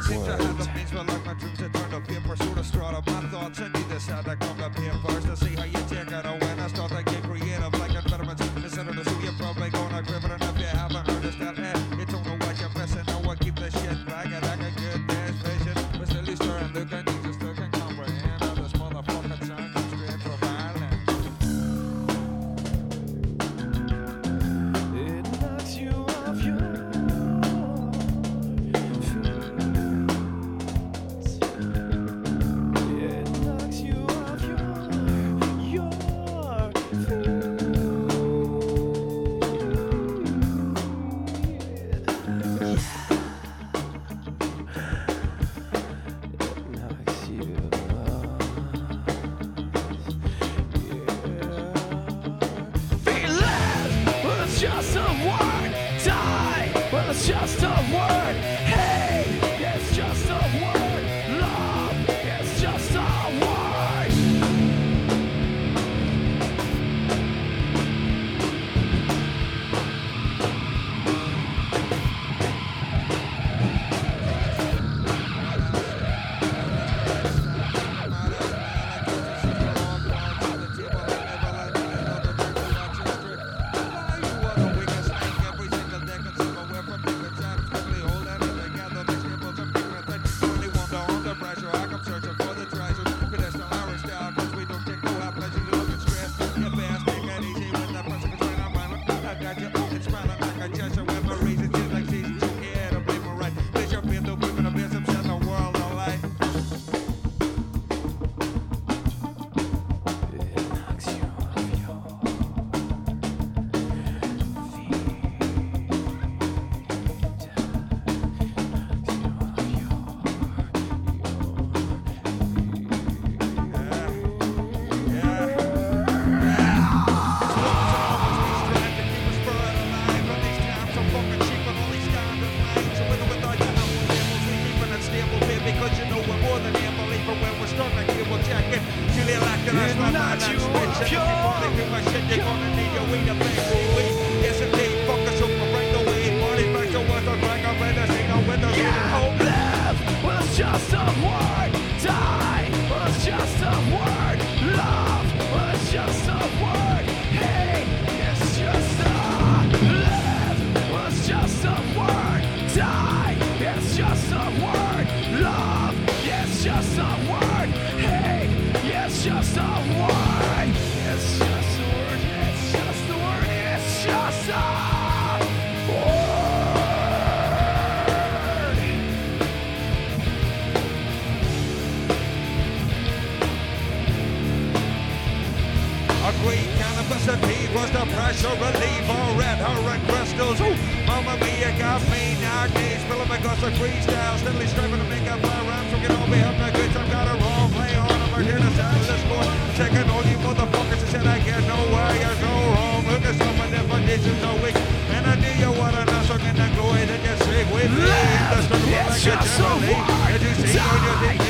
seem to have the means, but like my dreams that turn to fear, pursue the strata. My thoughts and you decide to come up here first to see how you take it away. And I start to get creative like amphetamines. Instead of the suit, you're probably gonna grip it. And if you haven't heard this, that you don't know what you're missing. No one keep the shit back and I can get this vision. But still you stir and look and you just still can comprehend how this motherfucking sound comes straight from Ireland. It knocks you off your just a word, die, well it's just a word, hey, it's just a word, love, it's just a word. Just a word, die, well it's just a word, love, well it's just a word, hey, it's just a live, well it's just a word, die, it's just a word, love, it's just a word, hey, it's just a word, it's just a word, it's just a word, it's just a word. Green cannabis and tea was the pressure reliever. Red herring crystals, ooh, Mamma Mia got me now. Knees filling my guts of freestyle, steadily striving to make up my rhymes. So get all me up my goods, I've got a wrong play on. I'm here to settle this score. Checking all you motherfuckers and said I get nowhere. You're no wrong. Look at some of them conditions are weak. And I knew you want to know, so can I go ahead and just sing with me? It's just a word, die,